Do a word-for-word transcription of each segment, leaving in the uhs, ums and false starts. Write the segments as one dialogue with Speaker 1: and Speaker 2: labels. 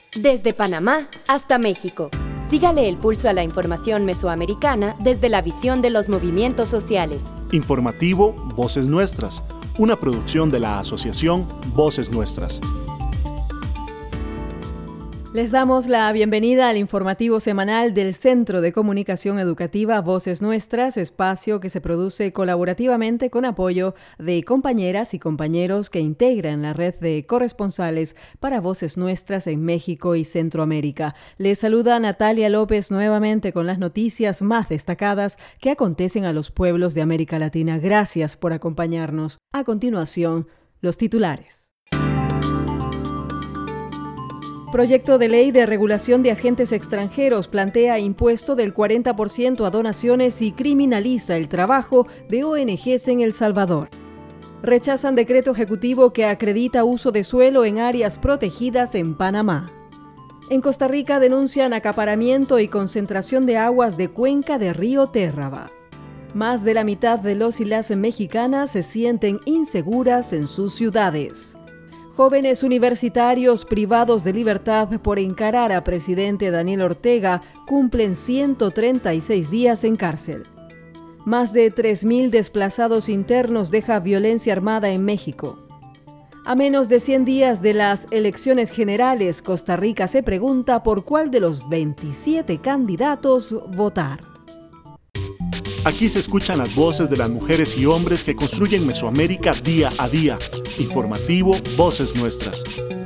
Speaker 1: Desde Panamá hasta México. Sígale el pulso a la información mesoamericana desde la visión de los movimientos sociales.
Speaker 2: Informativo Voces Nuestras, una producción de la Asociación Voces Nuestras.
Speaker 3: Les damos la bienvenida al informativo semanal del Centro de Comunicación Educativa Voces Nuestras, espacio que se produce colaborativamente con apoyo de compañeras y compañeros que integran la red de corresponsales para Voces Nuestras en México y Centroamérica. Les saluda Natalia López nuevamente con las noticias más destacadas que acontecen a los pueblos de América Latina. Gracias por acompañarnos. A continuación, los titulares. Proyecto de ley de regulación de agentes extranjeros plantea impuesto del cuarenta por ciento a donaciones y criminaliza el trabajo de O N Ges en El Salvador. Rechazan decreto ejecutivo que acredita uso de suelo en áreas protegidas en Panamá. En Costa Rica denuncian acaparamiento y concentración de aguas de cuenca de río Térraba. Más de la mitad de los y las mexicanas se sienten inseguras en sus ciudades. Jóvenes universitarios privados de libertad por encarar a presidente Daniel Ortega cumplen ciento treinta y seis días en cárcel. Más de tres mil desplazados internos deja violencia armada en México. A menos de cien días de las elecciones generales, Costa Rica se pregunta por cuál de los veintisiete candidatos votar.
Speaker 2: Aquí se escuchan las voces de las mujeres y hombres que construyen Mesoamérica día a día. Informativo Voces Nuestras.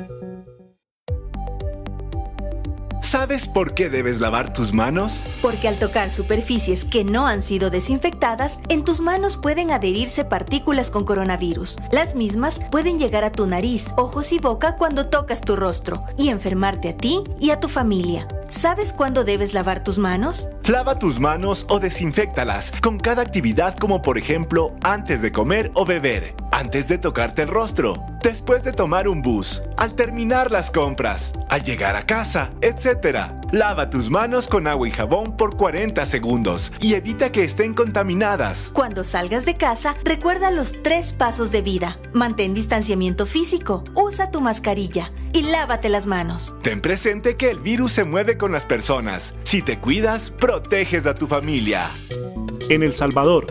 Speaker 4: ¿Sabes por qué debes lavar tus manos?
Speaker 5: Porque al tocar superficies que no han sido desinfectadas, en tus manos pueden adherirse partículas con coronavirus. Las mismas pueden llegar a tu nariz, ojos y boca cuando tocas tu rostro y enfermarte a ti y a tu familia. ¿Sabes cuándo debes lavar tus manos?
Speaker 4: Lava tus manos o desinféctalas con cada actividad, como por ejemplo antes de comer o beber, antes de tocarte el rostro, después de tomar un bus, al terminar las compras, al llegar a casa, etcétera. Lava tus manos con agua y jabón por cuarenta segundos y evita que estén contaminadas.
Speaker 5: Cuando salgas de casa, recuerda los tres pasos de vida. Mantén distanciamiento físico, usa tu mascarilla y lávate las manos.
Speaker 4: Ten presente que el virus se mueve con las personas. Si te cuidas, proteges a tu familia.
Speaker 2: En El Salvador.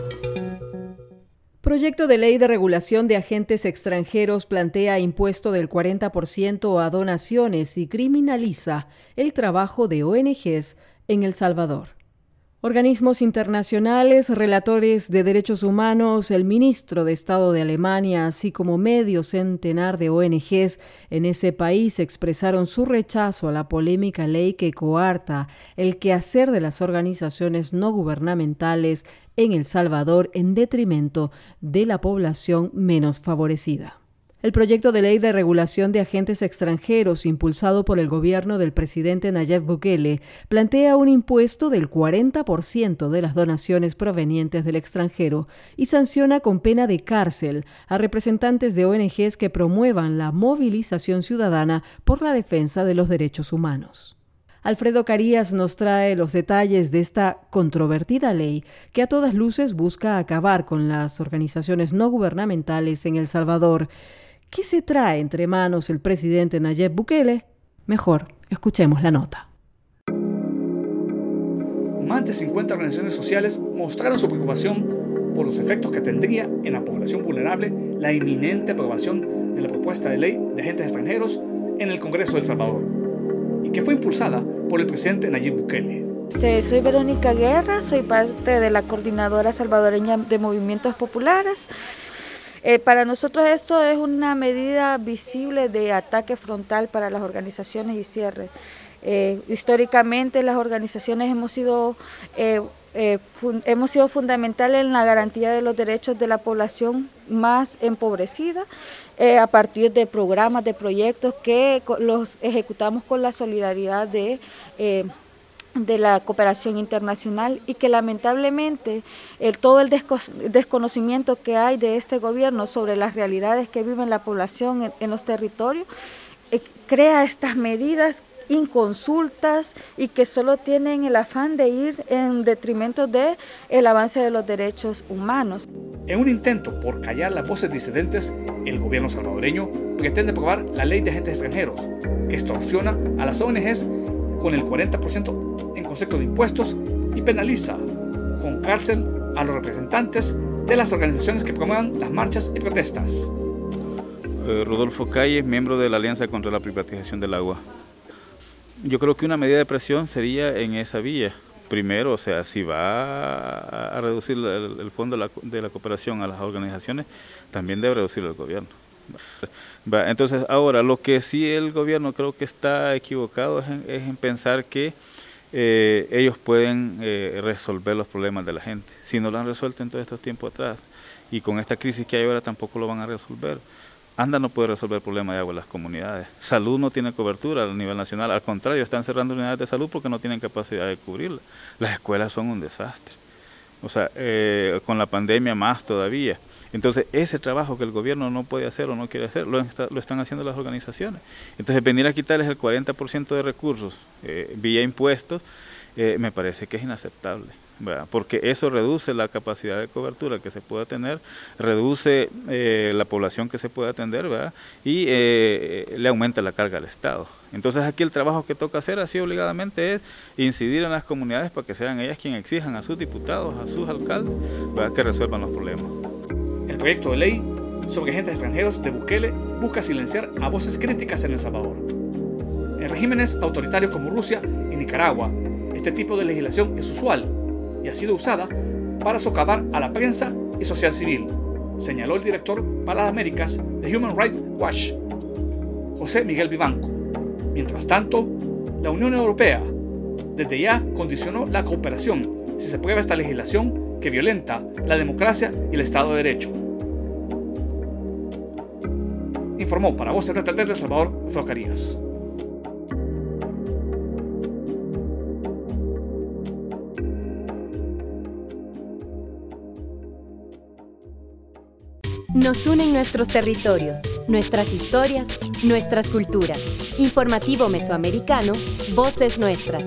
Speaker 3: Proyecto de ley de regulación de agentes extranjeros plantea impuesto del cuarenta por ciento a donaciones y criminaliza el trabajo de O N Ges en El Salvador. Organismos internacionales, relatores de derechos humanos, el ministro de Estado de Alemania, así como medio centenar de O N Ges en ese país expresaron su rechazo a la polémica ley que coarta el quehacer de las organizaciones no gubernamentales en El Salvador en detrimento de la población menos favorecida. El proyecto de ley de regulación de agentes extranjeros impulsado por el gobierno del presidente Nayib Bukele plantea un impuesto del cuarenta por ciento de las donaciones provenientes del extranjero y sanciona con pena de cárcel a representantes de O N Ges que promuevan la movilización ciudadana por la defensa de los derechos humanos. Alfredo Carías nos trae los detalles de esta controvertida ley que a todas luces busca acabar con las organizaciones no gubernamentales en El Salvador. ¿Qué se trae entre manos el presidente Nayib Bukele? Mejor, escuchemos la nota.
Speaker 6: Más de cincuenta organizaciones sociales mostraron su preocupación por los efectos que tendría en la población vulnerable la inminente aprobación de la propuesta de ley de agentes extranjeros en el Congreso de El Salvador, y que fue impulsada por el presidente Nayib Bukele.
Speaker 7: Este, soy Verónica Guerra, soy parte de la Coordinadora Salvadoreña de Movimientos Populares. Eh, para nosotros esto es una medida visible de ataque frontal para las organizaciones y cierre. Eh, históricamente las organizaciones hemos sido, eh, eh, fun- hemos sido fundamentales en la garantía de los derechos de la población más empobrecida eh, a partir de programas, de proyectos que los ejecutamos con la solidaridad de eh, de la cooperación internacional y que lamentablemente el, todo el desco desconocimiento que hay de este gobierno sobre las realidades que vive la población en, en los territorios eh, crea estas medidas inconsultas y que solo tienen el afán de ir en detrimento de el avance de los derechos humanos.
Speaker 6: En un intento por callar las voces disidentes, el gobierno salvadoreño pretende aprobar la ley de agentes extranjeros, que extorsiona a las O N Ges con el cuarenta por ciento en concepto de impuestos y penaliza con cárcel a los representantes de las organizaciones que promuevan las marchas y protestas.
Speaker 8: Eh, Rodolfo Calles, miembro de la Alianza contra la Privatización del Agua. Yo creo que una medida de presión sería en esa vía. Primero, o sea, si va a reducir el, el fondo de la, de la cooperación a las organizaciones, también debe reducirlo el gobierno. Va, entonces, ahora, lo que sí el gobierno creo que está equivocado es en, es en pensar que eh, ellos pueden eh, resolver los problemas de la gente. Si no lo han resuelto en todos estos tiempos atrás, y con esta crisis que hay ahora tampoco lo van a resolver. ANDA no puede resolver el problema de agua en las comunidades. Salud no tiene cobertura a nivel nacional. Al contrario, están cerrando unidades de salud porque no tienen capacidad de cubrirla. Las escuelas son un desastre. O sea, eh, con la pandemia más todavía. Entonces, ese trabajo que el gobierno no puede hacer o no quiere hacer, lo, está, lo están haciendo las organizaciones. Entonces, venir a quitarles el cuarenta por ciento de recursos eh, vía impuestos, eh, me parece que es inaceptable. ¿Verdad? Porque eso reduce la capacidad de cobertura que se pueda tener, reduce eh, la población que se puede atender, ¿verdad? Y eh, le aumenta la carga al Estado. Entonces aquí el trabajo que toca hacer así obligadamente es incidir en las comunidades para que sean ellas quienes exijan a sus diputados, a sus alcaldes, ¿verdad? Que resuelvan los problemas.
Speaker 6: El proyecto de ley sobre agentes extranjeros de Bukele busca silenciar a voces críticas en El Salvador. En regímenes autoritarios como Rusia y Nicaragua, este tipo de legislación es usual y ha sido usada para socavar a la prensa y sociedad civil, señaló el director para las Américas de Human Rights Watch, José Miguel Vivanco. Mientras tanto, la Unión Europea desde ya condicionó la cooperación si se aprueba esta legislación que violenta la democracia y el Estado de Derecho. Informó para Voces desde El Salvador, Alfredo Carías.
Speaker 1: Nos unen nuestros territorios, nuestras historias, nuestras culturas. Informativo Mesoamericano, Voces Nuestras.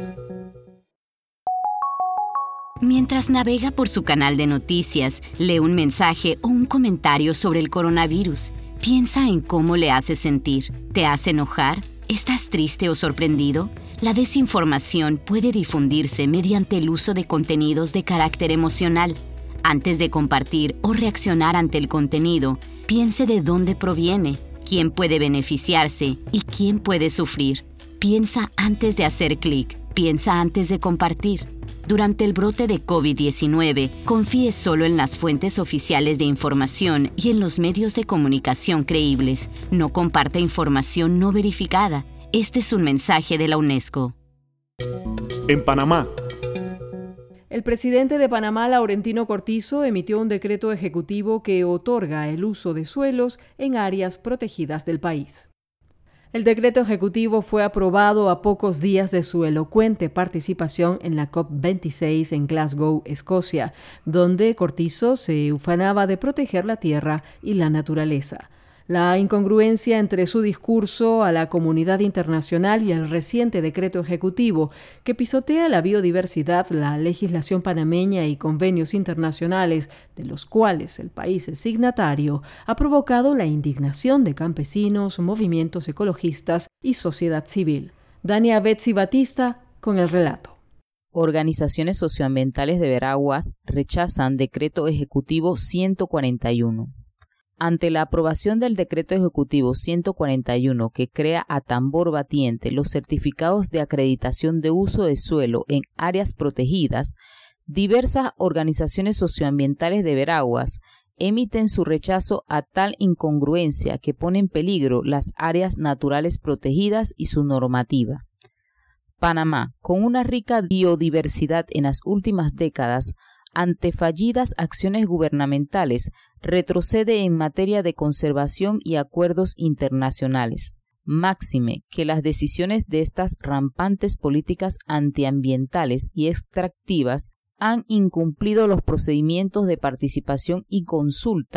Speaker 9: Mientras navega por su canal de noticias, lee un mensaje o un comentario sobre el coronavirus. Piensa en cómo le hace sentir. ¿Te hace enojar? ¿Estás triste o sorprendido? La desinformación puede difundirse mediante el uso de contenidos de carácter emocional. Antes de compartir o reaccionar ante el contenido, piense de dónde proviene, quién puede beneficiarse y quién puede sufrir. Piensa antes de hacer clic, piensa antes de compartir. Durante el brote de COVID diecinueve, confíe solo en las fuentes oficiales de información y en los medios de comunicación creíbles. No comparta información no verificada. Este es un mensaje de la UNESCO.
Speaker 2: En Panamá.
Speaker 3: El presidente de Panamá, Laurentino Cortizo, emitió un decreto ejecutivo que otorga el uso de suelos en áreas protegidas del país. El decreto ejecutivo fue aprobado a pocos días de su elocuente participación en la COP veintiséis en Glasgow, Escocia, donde Cortizo se ufanaba de proteger la tierra y la naturaleza. La incongruencia entre su discurso a la comunidad internacional y el reciente decreto ejecutivo que pisotea la biodiversidad, la legislación panameña y convenios internacionales de los cuales el país es signatario, ha provocado la indignación de campesinos, movimientos ecologistas y sociedad civil. Dania Betsy Batista con el relato.
Speaker 10: Organizaciones socioambientales de Veraguas rechazan decreto ejecutivo ciento cuarenta y uno. Ante la aprobación del decreto ejecutivo ciento cuarenta y uno que crea a tambor batiente los certificados de acreditación de uso de suelo en áreas protegidas, diversas organizaciones socioambientales de Veraguas emiten su rechazo a tal incongruencia que pone en peligro las áreas naturales protegidas y su normativa. Panamá, con una rica biodiversidad en las últimas décadas, ante fallidas acciones gubernamentales, retrocede en materia de conservación y acuerdos internacionales. Máxime que las decisiones de estas rampantes políticas antiambientales y extractivas han incumplido los procedimientos de participación y consulta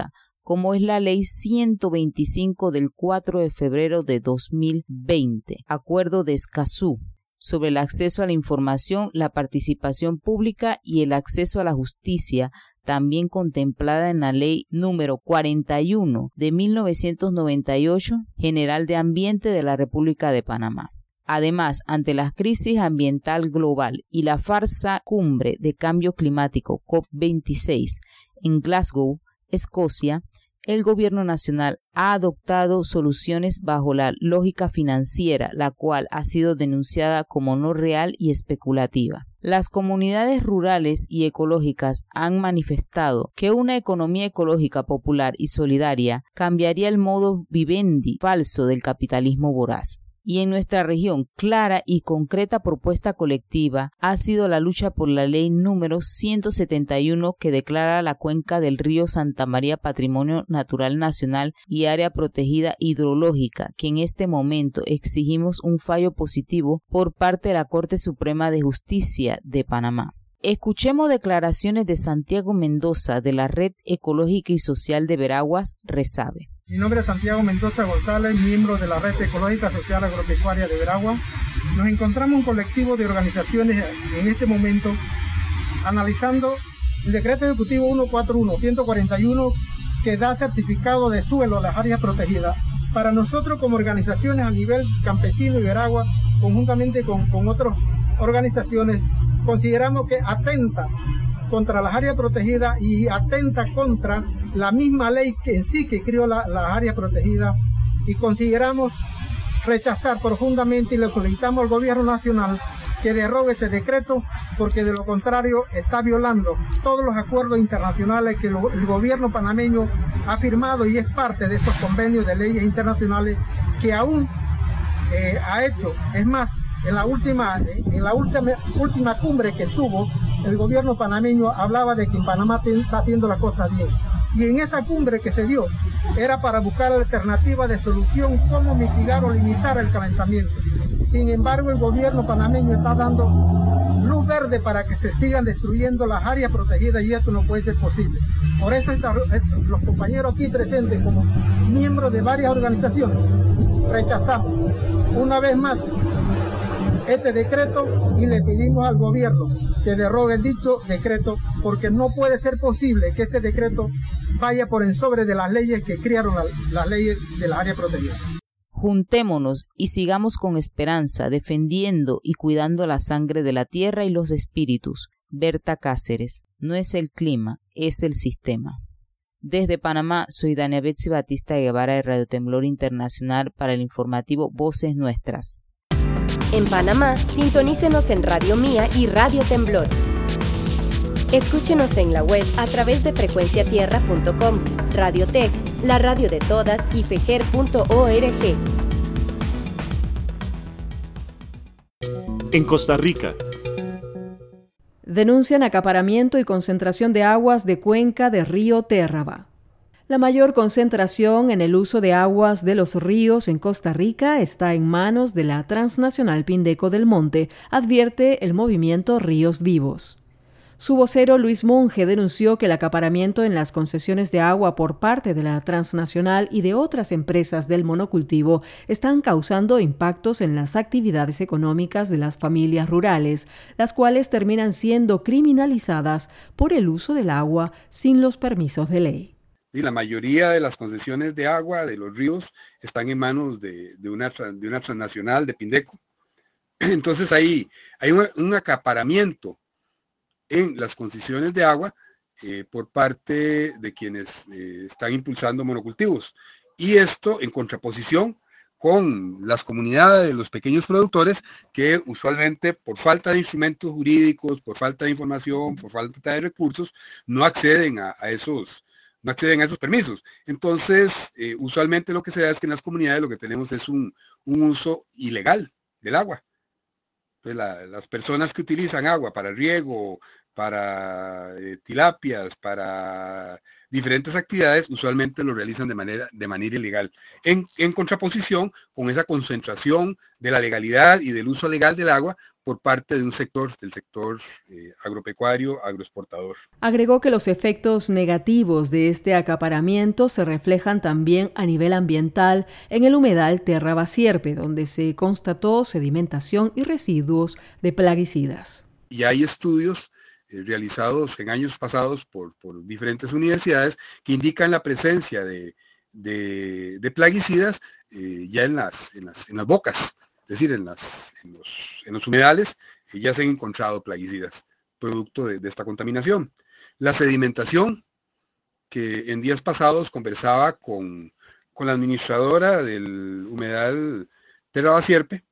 Speaker 10: como es la Ley ciento veinticinco del cuatro de febrero de dos mil veinte, Acuerdo de Escazú, sobre el acceso a la información, la participación pública y el acceso a la justicia, también contemplada en la Ley número cuarenta y uno de mil novecientos noventa y ocho, General de Ambiente de la República de Panamá. Además, ante la crisis ambiental global y la farsa cumbre de cambio climático COP veintiséis en Glasgow, Escocia, el gobierno nacional ha adoptado soluciones bajo la lógica financiera, la cual ha sido denunciada como no real y especulativa. Las comunidades rurales y ecológicas han manifestado que una economía ecológica popular y solidaria cambiaría el modus vivendi falso del capitalismo voraz. Y en nuestra región, clara y concreta propuesta colectiva ha sido la lucha por la ley número ciento setenta y uno que declara la cuenca del río Santa María Patrimonio Natural Nacional y área protegida hidrológica, que en este momento exigimos un fallo positivo por parte de la Corte Suprema de Justicia de Panamá. Escuchemos declaraciones de Santiago Mendoza de la Red Ecológica y Social de Veraguas, RESAVE.
Speaker 11: Mi nombre es Santiago Mendoza González, miembro de la Red Ecológica Social Agropecuaria de Veraguas. Nos encontramos un colectivo de organizaciones en este momento analizando el decreto ejecutivo ciento cuarenta y uno, ciento cuarenta y uno que da certificado de suelo a las áreas protegidas. Para nosotros como organizaciones a nivel campesino y Veraguas, conjuntamente con, con otras organizaciones, consideramos que atenta contra las áreas protegidas y atenta contra la misma ley que en sí que creó la, las áreas protegidas, y consideramos rechazar profundamente y le solicitamos al gobierno nacional que derrogue ese decreto, porque de lo contrario está violando todos los acuerdos internacionales que lo, el gobierno panameño ha firmado y es parte de estos convenios de leyes internacionales que aún eh, ha hecho. Es más, en la última, en la última, última cumbre que tuvo, el gobierno panameño hablaba de que en Panamá está haciendo la cosa bien. Y en esa cumbre que se dio, era para buscar alternativas de solución, cómo mitigar o limitar el calentamiento. Sin embargo, el gobierno panameño está dando luz verde para que se sigan destruyendo las áreas protegidas, y esto no puede ser posible. Por eso esta, los compañeros aquí presentes, como miembros de varias organizaciones, rechazamos una vez más este decreto y le pedimos al gobierno que derrogue dicho decreto, porque no puede ser posible que este decreto vaya por en sobre de las leyes que crearon la, las leyes de las áreas protegidas.
Speaker 10: Juntémonos y sigamos con esperanza, defendiendo y cuidando la sangre de la tierra y los espíritus. Berta Cáceres. No es el clima, es el sistema. Desde Panamá, soy Dania Betsy Batista Guevara de Radio Temblor Internacional para el informativo Voces Nuestras.
Speaker 1: En Panamá, sintonícenos en Radio Mía y Radio Temblor. Escúchenos en la web a través de frecuencia tierra punto com, Radiotech, la radio de todas y fejer punto org.
Speaker 2: En Costa Rica.
Speaker 3: Denuncian acaparamiento y concentración de aguas de cuenca de río Térraba. La mayor concentración en el uso de aguas de los ríos en Costa Rica está en manos de la transnacional Pindeco del Monte, advierte el movimiento Ríos Vivos. Su vocero Luis Monge denunció que el acaparamiento en las concesiones de agua por parte de la transnacional y de otras empresas del monocultivo están causando impactos en las actividades económicas de las familias rurales, las cuales terminan siendo criminalizadas por el uso del agua sin los permisos de ley.
Speaker 12: Y la mayoría de las concesiones de agua de los ríos están en manos de, de, una, de una transnacional, de Pindeco. Entonces ahí hay un, un acaparamiento en las concesiones de agua eh, por parte de quienes eh, están impulsando monocultivos. Y esto en contraposición con las comunidades de los pequeños productores que usualmente por falta de instrumentos jurídicos, por falta de información, por falta de recursos, no acceden a, a esos no acceden a esos permisos. Entonces, eh, usualmente lo que se da es que en las comunidades lo que tenemos es un, un uso ilegal del agua. Entonces, la, las personas que utilizan agua para riego, para eh, tilapias, para diferentes actividades, usualmente lo realizan de manera, de manera ilegal, en, en contraposición con esa concentración de la legalidad y del uso legal del agua por parte de un sector, del sector eh, agropecuario, agroexportador.
Speaker 3: Agregó que los efectos negativos de este acaparamiento se reflejan también a nivel ambiental en el humedal Terra Basierpe, donde se constató sedimentación y residuos de plaguicidas.
Speaker 12: Y hay estudios eh, realizados en años pasados por, por diferentes universidades que indican la presencia de, de, de plaguicidas eh, ya en las, en, las, en las bocas. Es decir, en, las, en, los, en los humedales eh, ya se han encontrado plaguicidas, producto de, de esta contaminación. La sedimentación, que en días pasados conversaba con, con la administradora del humedal Terra Basierpe,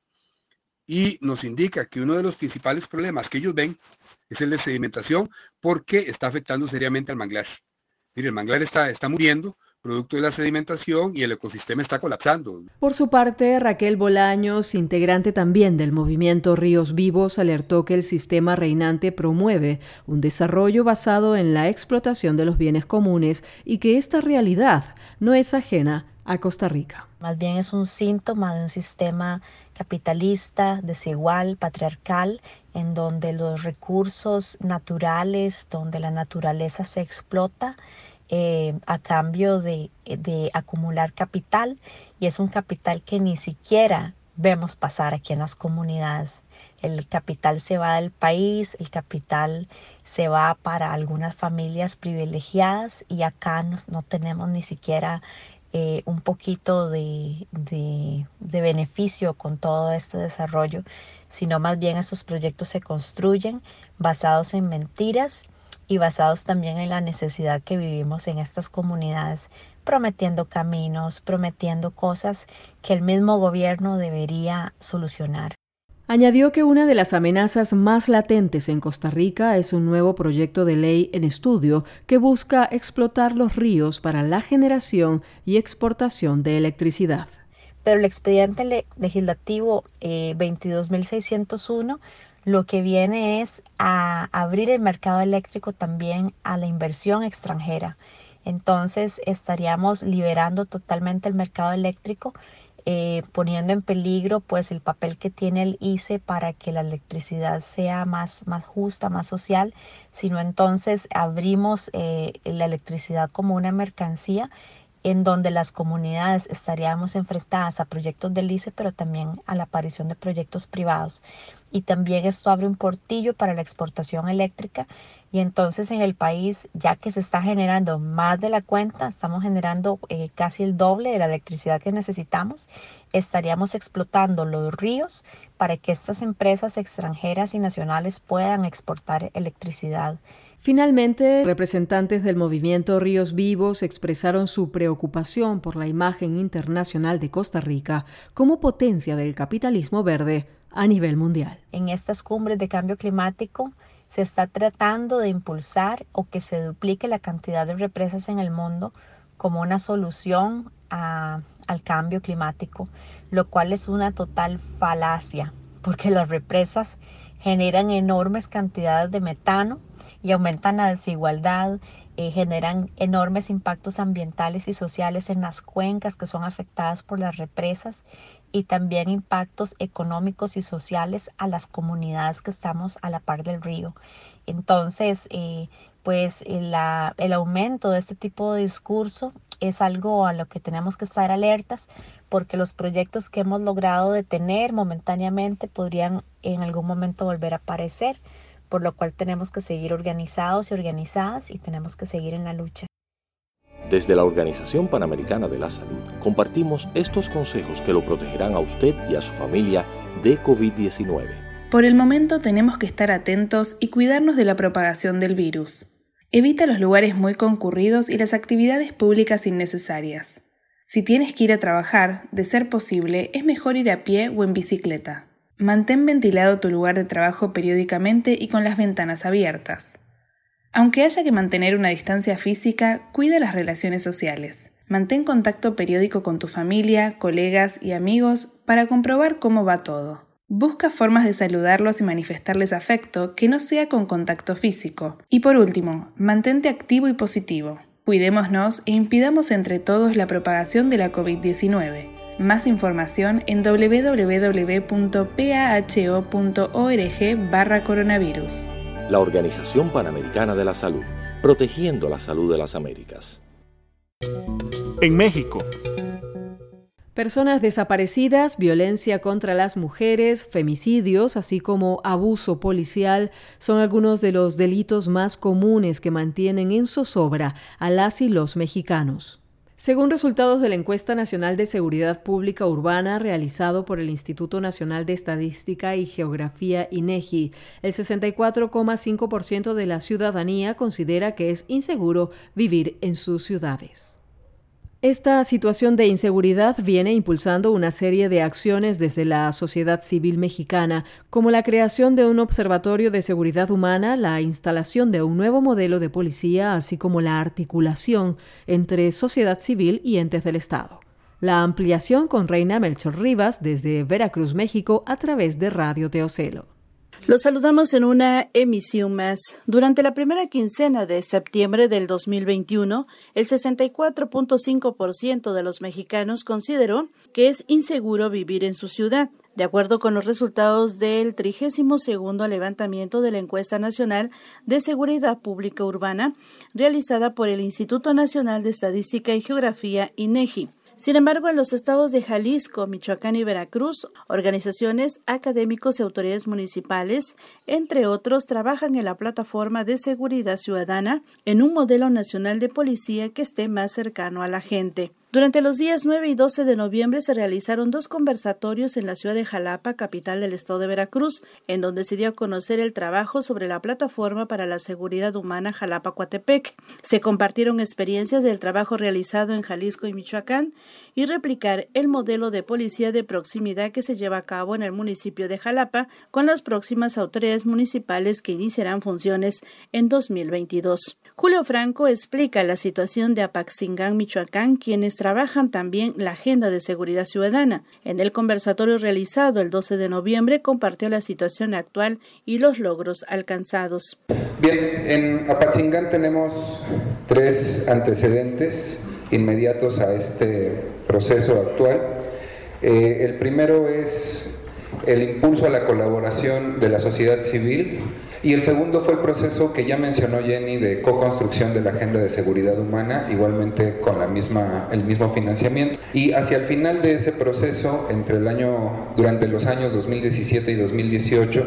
Speaker 12: y nos indica que uno de los principales problemas que ellos ven es el de sedimentación, porque está afectando seriamente al manglar. Es decir, el manglar está, está muriendo, producto de la sedimentación, y el ecosistema está colapsando.
Speaker 3: Por su parte, Raquel Bolaños, integrante también del movimiento Ríos Vivos, alertó que el sistema reinante promueve un desarrollo basado en la explotación de los bienes comunes y que esta realidad no es ajena a Costa Rica.
Speaker 13: Más bien es un síntoma de un sistema capitalista, desigual, patriarcal, en donde los recursos naturales, donde la naturaleza se explota, Eh, a cambio de, de acumular capital, y es un capital que ni siquiera vemos pasar aquí en las comunidades. El capital se va del país, el capital se va para algunas familias privilegiadas, y acá no, no tenemos ni siquiera eh, un poquito de, de, de beneficio con todo este desarrollo, sino más bien estos proyectos se construyen basados en mentiras y basados también en la necesidad que vivimos en estas comunidades, prometiendo caminos, prometiendo cosas que el mismo gobierno debería solucionar.
Speaker 3: Añadió que una de las amenazas más latentes en Costa Rica es un nuevo proyecto de ley en estudio que busca explotar los ríos para la generación y exportación de electricidad.
Speaker 13: Pero el expediente le- legislativo eh, veintidós mil seiscientos uno lo que viene es a abrir el mercado eléctrico también a la inversión extranjera. Entonces estaríamos liberando totalmente el mercado eléctrico, eh, poniendo en peligro pues el papel que tiene el I C E para que la electricidad sea más, más justa, más social, sino entonces abrimos eh, la electricidad como una mercancía en donde las comunidades estaríamos enfrentadas a proyectos del I C E, pero también a la aparición de proyectos privados. Y también esto abre un portillo para la exportación eléctrica, y entonces en el país, ya que se está generando más de la cuenta, estamos generando eh, casi el doble de la electricidad que necesitamos, estaríamos explotando los ríos para que estas empresas extranjeras y nacionales puedan exportar electricidad.
Speaker 3: Finalmente, representantes del movimiento Ríos Vivos expresaron su preocupación por la imagen internacional de Costa Rica como potencia del capitalismo verde a nivel mundial.
Speaker 13: En estas cumbres de cambio climático se está tratando de impulsar o que se duplique la cantidad de represas en el mundo como una solución a, al cambio climático, lo cual es una total falacia, porque las represas generan enormes cantidades de metano y aumentan la desigualdad, eh, generan enormes impactos ambientales y sociales en las cuencas que son afectadas por las represas, y también impactos económicos y sociales a las comunidades que estamos a la par del río. Entonces, eh, pues la, el aumento de este tipo de discurso es algo a lo que tenemos que estar alertas, porque los proyectos que hemos logrado detener momentáneamente podrían en algún momento volver a aparecer, por lo cual tenemos que seguir organizados y organizadas y tenemos que seguir en la lucha.
Speaker 14: Desde la Organización Panamericana de la Salud, compartimos estos consejos que lo protegerán a usted y a su familia de COVID diecinueve.
Speaker 15: Por el momento tenemos que estar atentos y cuidarnos de la propagación del virus. Evita los lugares muy concurridos y las actividades públicas innecesarias. Si tienes que ir a trabajar, de ser posible, es mejor ir a pie o en bicicleta. Mantén ventilado tu lugar de trabajo periódicamente y con las ventanas abiertas. Aunque haya que mantener una distancia física, cuida las relaciones sociales. Mantén contacto periódico con tu familia, colegas y amigos para comprobar cómo va todo. Busca formas de saludarlos y manifestarles afecto que no sea con contacto físico. Y por último, mantente activo y positivo. Cuidémonos e impidamos entre todos la propagación de la COVID diecinueve. Más información en doble u doble u doble u punto p a h o punto org barra coronavirus.
Speaker 14: La Organización Panamericana de la Salud, protegiendo la salud de las Américas.
Speaker 2: En México.
Speaker 3: Personas desaparecidas, violencia contra las mujeres, femicidios, así como abuso policial, son algunos de los delitos más comunes que mantienen en zozobra a las y los mexicanos. Según resultados de la Encuesta Nacional de Seguridad Pública Urbana realizado por el Instituto Nacional de Estadística y Geografía INEGI, el sesenta y cuatro coma cinco por ciento de la ciudadanía considera que es inseguro vivir en sus ciudades. Esta situación de inseguridad viene impulsando una serie de acciones desde la sociedad civil mexicana, como la creación de un observatorio de seguridad humana, la instalación de un nuevo modelo de policía, así como la articulación entre sociedad civil y entes del Estado. La ampliación con Reina Melchor Rivas desde Veracruz, México, a través de Radio Teocelo.
Speaker 16: Los saludamos en una emisión más. Durante la primera quincena de septiembre del dos mil veintiuno, el sesenta y cuatro punto cinco por ciento de los mexicanos consideró que es inseguro vivir en su ciudad, de acuerdo con los resultados del trigésimo segundo levantamiento de la Encuesta Nacional de Seguridad Pública Urbana, realizada por el Instituto Nacional de Estadística y Geografía INEGI. Sin embargo, en los estados de Jalisco, Michoacán y Veracruz, organizaciones, académicos y autoridades municipales, entre otros, trabajan en la plataforma de seguridad ciudadana en un modelo nacional de policía que esté más cercano a la gente. Durante los días nueve y doce de noviembre se realizaron dos conversatorios en la ciudad de Jalapa, capital del estado de Veracruz, en donde se dio a conocer el trabajo sobre la plataforma para la seguridad humana Jalapa-Coatepec. Se compartieron experiencias del trabajo realizado en Jalisco y Michoacán y replicar el modelo de policía de proximidad que se lleva a cabo en el municipio de Jalapa con las próximas autoridades municipales que iniciarán funciones en dos mil veintidós. Julio Franco explica la situación de Apaxingán, Michoacán, quienes trabajan también la agenda de seguridad ciudadana. En el conversatorio realizado el doce de noviembre compartió la situación actual y los logros alcanzados.
Speaker 17: Bien, en Apaxingán tenemos tres antecedentes inmediatos a este proceso actual. Eh, el primero es el impulso a la colaboración de la sociedad civil. Y el segundo fue el proceso que ya mencionó Jenny de co-construcción de la agenda de seguridad humana, igualmente con la misma, el mismo financiamiento. Y hacia el final de ese proceso, entre el año, durante los años dos mil diecisiete y dos mil dieciocho,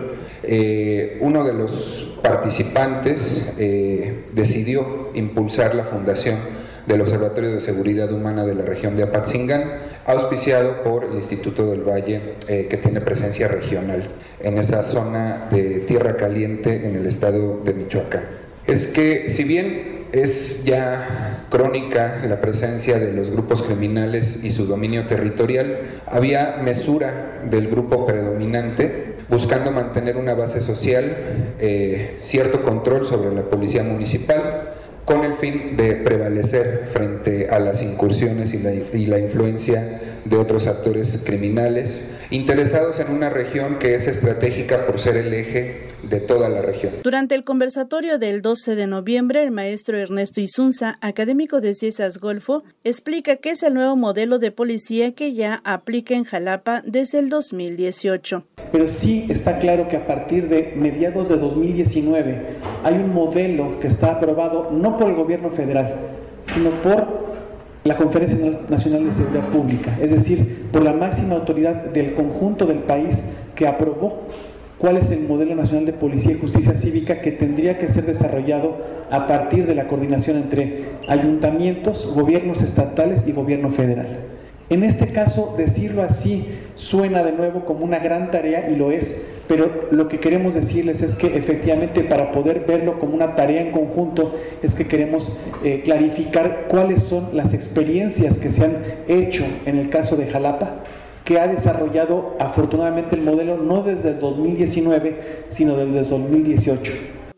Speaker 17: eh, uno de los participantes eh, decidió impulsar la fundación del Observatorio de Seguridad Humana de la región de Apaxingán, auspiciado por el Instituto del Valle, eh, que tiene presencia regional en esa zona de Tierra Caliente en el estado de Michoacán. Es que si bien es ya crónica la presencia de los grupos criminales y su dominio territorial, había mesura del grupo predominante buscando mantener una base social, eh, cierto control sobre la policía municipal, con el fin de prevalecer frente a las incursiones y la, y la influencia de otros actores criminales interesados en una región que es estratégica por ser el eje de toda la región.
Speaker 16: Durante el conversatorio del doce de noviembre, el maestro Ernesto Isunza, académico de Ciencias Golfo, explica que es el nuevo modelo de policía que ya aplica en Jalapa desde el dos mil dieciocho.
Speaker 18: Pero sí está claro que a partir de mediados de dos mil diecinueve hay un modelo que está aprobado no por el gobierno federal, sino por la Conferencia Nacional de Seguridad Pública, es decir, por la máxima autoridad del conjunto del país que aprobó cuál es el modelo nacional de policía y justicia cívica que tendría que ser desarrollado a partir de la coordinación entre ayuntamientos, gobiernos estatales y gobierno federal. En este caso, decirlo así suena de nuevo como una gran tarea y lo es, pero lo que queremos decirles es que efectivamente para poder verlo como una tarea en conjunto es que queremos eh, clarificar cuáles son las experiencias que se han hecho en el caso de Jalapa, que ha desarrollado afortunadamente el modelo no desde el dos mil diecinueve, sino desde el dos mil dieciocho.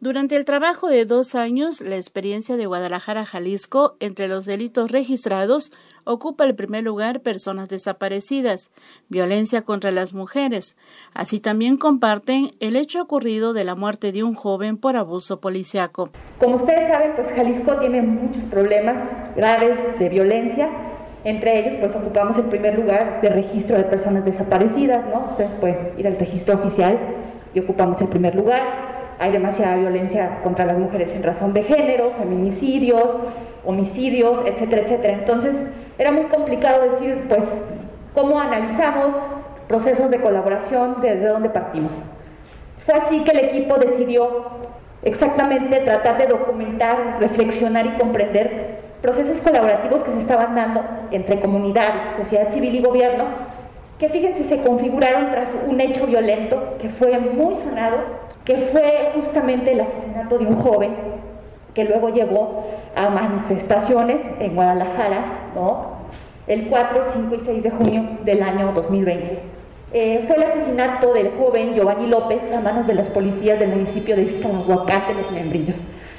Speaker 16: Durante el trabajo de dos años, la experiencia de Guadalajara, Jalisco, entre los delitos registrados, ocupa el primer lugar personas desaparecidas, violencia contra las mujeres. Así también comparten el hecho ocurrido de la muerte de un joven por abuso policiaco.
Speaker 19: Como ustedes saben, pues Jalisco tiene muchos problemas graves de violencia. Entre ellos, pues ocupamos el primer lugar de registro de personas desaparecidas, ¿no? Ustedes pueden ir al registro oficial y ocupamos el primer lugar. Hay demasiada violencia contra las mujeres en razón de género, feminicidios, homicidios, etcétera, etcétera. Entonces, era muy complicado decir, pues, cómo analizamos procesos de colaboración, desde dónde partimos. Fue así que el equipo decidió exactamente tratar de documentar, reflexionar y comprender procesos colaborativos que se estaban dando entre comunidades, sociedad civil y gobierno, que fíjense, se configuraron tras un hecho violento que fue muy sonado, que fue justamente el asesinato de un joven, que luego llevó a manifestaciones en Guadalajara, ¿no? El cuatro, cinco y seis de junio del año dos mil veinte. Eh, fue el asesinato del joven Giovanni López a manos de las policías del municipio de Iztahuacán de los Membrillos.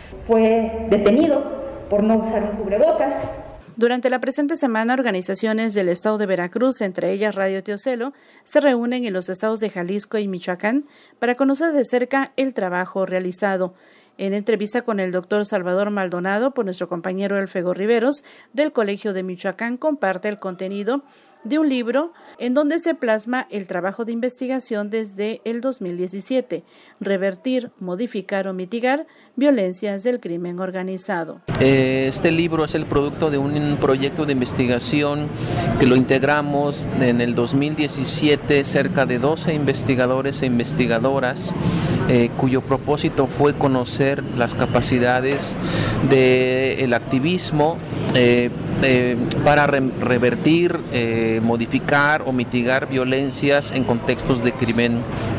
Speaker 19: Fue detenido por no usar un cubrebocas.
Speaker 16: Durante la presente semana, organizaciones del estado de Veracruz, entre ellas Radio Teocelo, se reúnen en los estados de Jalisco y Michoacán para conocer de cerca el trabajo realizado. En entrevista con el doctor Salvador Maldonado, por nuestro compañero Elfego Riveros, del Colegio de Michoacán, comparte el contenido de un libro en donde se plasma el trabajo de investigación desde el dos mil diecisiete, revertir, modificar o mitigar violencias del crimen organizado.
Speaker 20: Este libro es el producto de un proyecto de investigación que lo integramos en el dos mil diecisiete, cerca de doce investigadores e investigadoras, eh, cuyo propósito fue conocer las capacidades del activismo eh, eh, para re- revertir, eh, modificar o mitigar violencias en contextos de crimen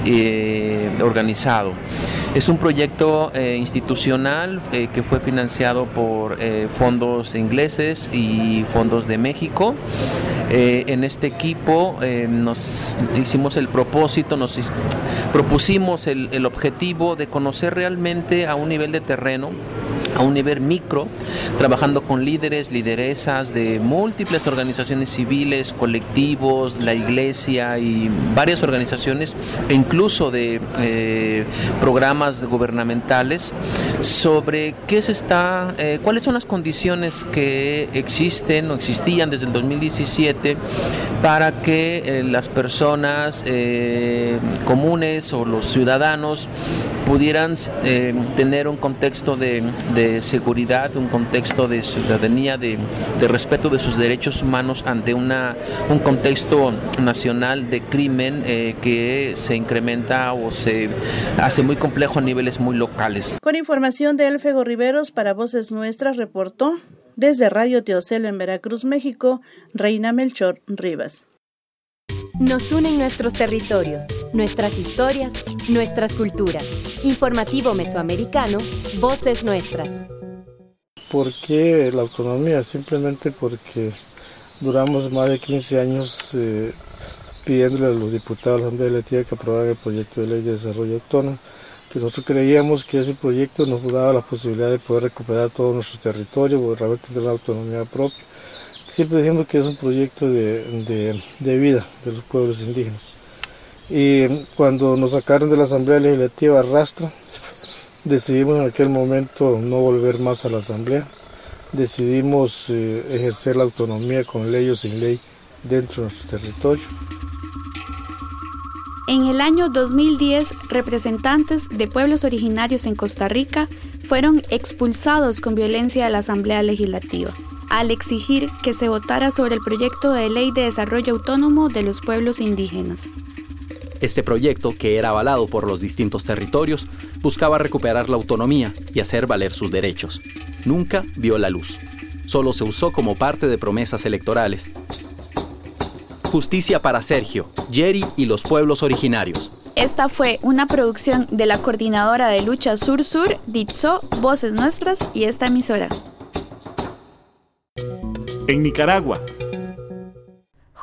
Speaker 20: eh, organizado. Es un proyecto eh, institucional eh, que fue financiado por eh, fondos ingleses y fondos de México. Eh, en este equipo eh, nos hicimos el propósito, nos is- propusimos el, el objetivo de conocer realmente a un nivel de terreno, a un nivel micro, trabajando con líderes, lideresas de múltiples organizaciones civiles, colectivos, la iglesia y varias organizaciones, e incluso de eh, programas gubernamentales, sobre qué se está, eh, cuáles son las condiciones que existen o existían desde el dos mil diecisiete para que eh, las personas eh, comunes o los ciudadanos pudieran eh, tener un contexto de, de seguridad, un contexto de ciudadanía, de, de respeto de sus derechos humanos ante una, un contexto nacional de crimen eh, que se incrementa o se hace muy complejo a niveles muy locales.
Speaker 16: Con información de Elfego Riveros para Voces Nuestras, reportó desde Radio Teocelo en Veracruz, México, Reina Melchor Rivas.
Speaker 1: Nos unen nuestros territorios, nuestras historias, nuestras culturas. Informativo Mesoamericano, Voces Nuestras.
Speaker 21: ¿Por qué la autonomía? Simplemente porque duramos más de quince años eh, pidiéndole a los diputados de la Asamblea Legislativa que aprobaran el proyecto de ley de desarrollo autónomo, que nosotros creíamos que ese proyecto nos daba la posibilidad de poder recuperar todo nuestro territorio o realmente tener una autonomía propia. Siempre decimos que es un proyecto de, de, de vida de los pueblos indígenas. Y cuando nos sacaron de la Asamblea Legislativa Rastra, decidimos en aquel momento no volver más a la Asamblea. Decidimos eh, ejercer la autonomía con ley o sin ley dentro de nuestro territorio.
Speaker 22: En el año dos mil diez, representantes de pueblos originarios en Costa Rica fueron expulsados con violencia de la Asamblea Legislativa, al exigir que se votara sobre el proyecto de ley de desarrollo autónomo de los pueblos indígenas.
Speaker 23: Este proyecto, que era avalado por los distintos territorios, buscaba recuperar la autonomía y hacer valer sus derechos. Nunca vio la luz. Solo se usó como parte de promesas electorales. Justicia para Sergio, Jerry y los pueblos originarios.
Speaker 22: Esta fue una producción de la Coordinadora de Lucha Sur-Sur, DITSO, Voces Nuestras y esta emisora.
Speaker 2: En Nicaragua.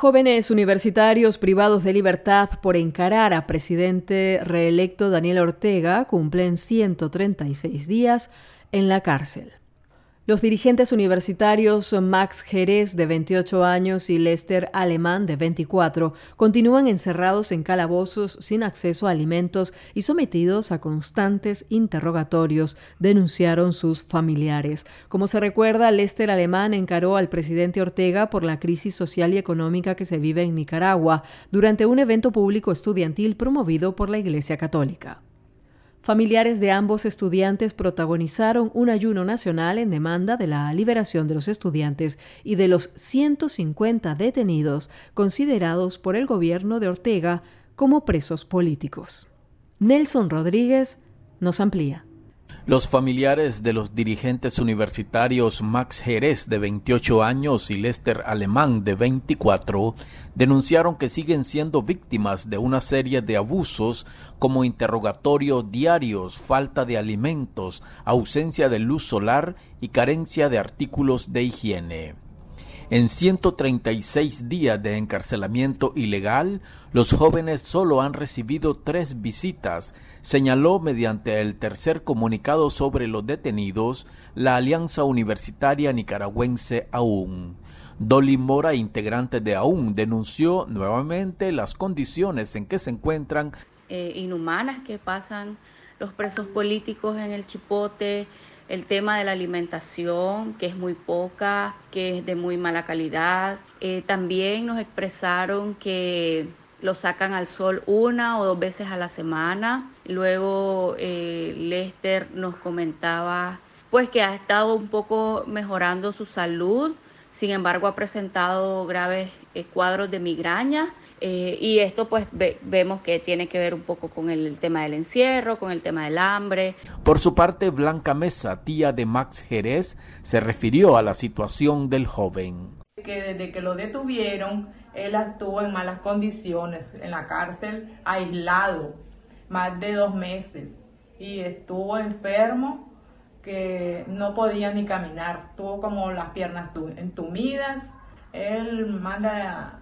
Speaker 3: Jóvenes universitarios privados de libertad por encarar a presidente reelecto Daniel Ortega cumplen ciento treinta y seis días en la cárcel. Los dirigentes universitarios Max Jerez, de veintiocho años, y Lester Alemán, de veinticuatro, continúan encerrados en calabozos sin acceso a alimentos y sometidos a constantes interrogatorios, denunciaron sus familiares. Como se recuerda, Lester Alemán encaró al presidente Ortega por la crisis social y económica que se vive en Nicaragua durante un evento público estudiantil promovido por la Iglesia Católica. Familiares de ambos estudiantes protagonizaron un ayuno nacional en demanda de la liberación de los estudiantes y de los ciento cincuenta detenidos considerados por el gobierno de Ortega como presos políticos. Nelson Rodríguez nos amplía.
Speaker 4: Los familiares de los dirigentes universitarios Max Jerez, de veintiocho años, y Lester Alemán, de veinticuatro, denunciaron que siguen siendo víctimas de una serie de abusos como interrogatorios diarios, falta de alimentos, ausencia de luz solar y carencia de artículos de higiene. En ciento treinta y seis días de encarcelamiento ilegal, los jóvenes solo han recibido tres visitas, señaló mediante el tercer comunicado sobre los detenidos la Alianza Universitaria Nicaragüense A U N. Dolly Mora, integrante de A U N, denunció nuevamente las condiciones en que se encuentran
Speaker 5: eh, inhumanas que pasan los presos políticos en el Chipote, el tema de la alimentación, que es muy poca, que es de muy mala calidad. Eh, también nos expresaron que los sacan al sol una o dos veces a la semana. Luego eh, Lester nos comentaba pues que ha estado un poco mejorando su salud, sin embargo ha presentado graves eh, cuadros de migraña. Eh, y esto pues ve, vemos que tiene que ver un poco con el, el tema del encierro, con el tema del hambre.
Speaker 4: Por su parte, Blanca Mesa, tía de Max Jerez, se refirió a la situación del joven.
Speaker 7: Que desde que lo detuvieron, él estuvo en malas condiciones, en la cárcel, aislado, más de dos meses. Y estuvo enfermo, que no podía ni caminar, tuvo como las piernas entumidas. Él manda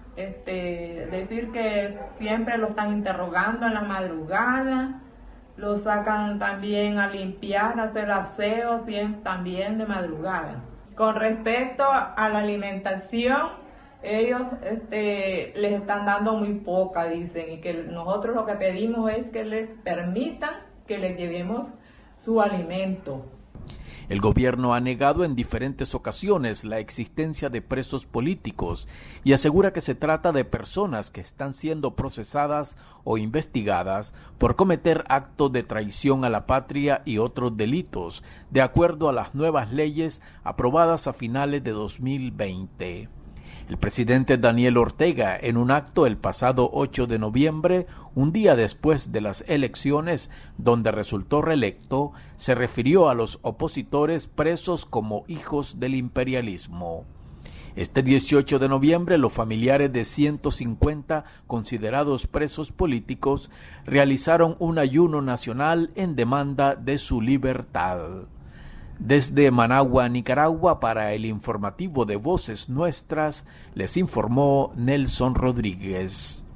Speaker 7: Este, decir que siempre lo están interrogando en la madrugada, lo sacan también a limpiar, a hacer aseo también de madrugada. Con respecto a la alimentación, ellos este, les están dando muy poca, dicen, y que nosotros lo que pedimos es que les permitan que les llevemos su alimento.
Speaker 4: El gobierno ha negado en diferentes ocasiones la existencia de presos políticos y asegura que se trata de personas que están siendo procesadas o investigadas por cometer actos de traición a la patria y otros delitos, de acuerdo a las nuevas leyes aprobadas a finales de dos mil veinte. El presidente Daniel Ortega, en un acto el pasado ocho de noviembre, un día después de las elecciones donde resultó reelecto, se refirió a los opositores presos como hijos del imperialismo. Este dieciocho de noviembre, los familiares de ciento cincuenta considerados presos políticos realizaron un ayuno nacional en demanda de su libertad. Desde Managua, Nicaragua, para el informativo de Voces Nuestras, les informó Nelson Rodríguez.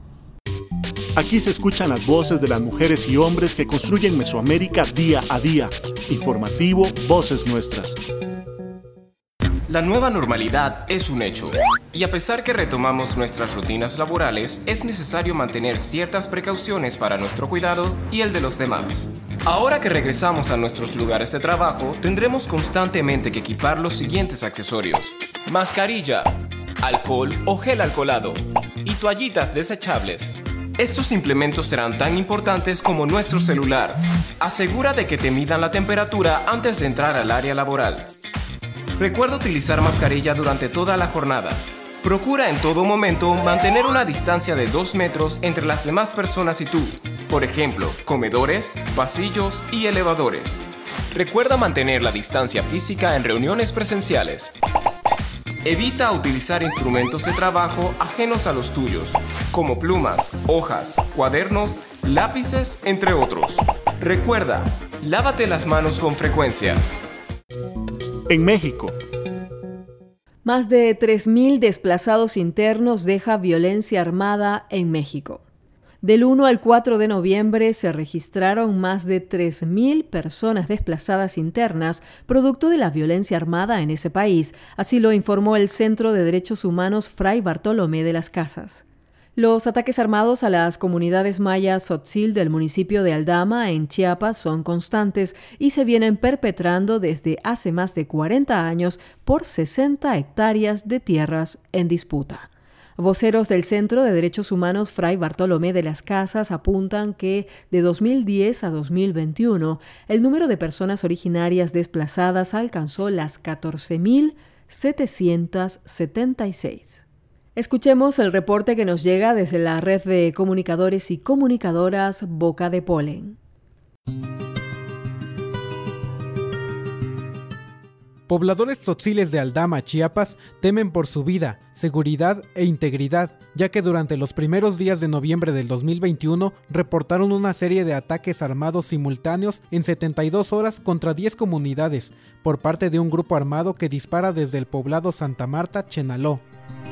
Speaker 2: Aquí se escuchan las voces de las mujeres y hombres que construyen Mesoamérica día a día. Informativo Voces Nuestras.
Speaker 24: La nueva normalidad es un hecho, y a pesar que retomamos nuestras rutinas laborales, es necesario mantener ciertas precauciones para nuestro cuidado y el de los demás. Ahora que regresamos a nuestros lugares de trabajo, tendremos constantemente que equipar los siguientes accesorios: mascarilla, alcohol o gel alcoholado y toallitas desechables. Estos implementos serán tan importantes como nuestro celular. Asegura de que te midan la temperatura antes de entrar al área laboral. Recuerda utilizar mascarilla durante toda la jornada. Procura en todo momento mantener una distancia de dos metros entre las demás personas y tú. Por ejemplo, comedores, pasillos y elevadores. Recuerda mantener la distancia física en reuniones presenciales. Evita utilizar instrumentos de trabajo ajenos a los tuyos, como plumas, hojas, cuadernos, lápices, entre otros. Recuerda, lávate las manos con frecuencia.
Speaker 2: En México,
Speaker 3: Más de tres mil desplazados internos deja violencia armada en México. Del uno al cuatro de noviembre se registraron más de tres mil personas desplazadas internas producto de la violencia armada en ese país, así lo informó el Centro de Derechos Humanos Fray Bartolomé de las Casas. Los ataques armados a las comunidades mayas Tzotzil del municipio de Aldama, en Chiapas, son constantes y se vienen perpetrando desde hace más de cuarenta años por sesenta hectáreas de tierras en disputa. Voceros del Centro de Derechos Humanos Fray Bartolomé de las Casas apuntan que de dos mil diez a dos mil veintiuno el número de personas originarias desplazadas alcanzó las catorce mil setecientos setenta y seis. Escuchemos el reporte que nos llega desde la red de comunicadores y comunicadoras Boca de Polen.
Speaker 6: Pobladores tzotziles de Aldama, Chiapas, temen por su vida, seguridad e integridad, ya que durante los primeros días de noviembre del dos mil veintiuno reportaron una serie de ataques armados simultáneos en setenta y dos horas contra diez comunidades, por parte de un grupo armado que dispara desde el poblado Santa Marta, Chenaló.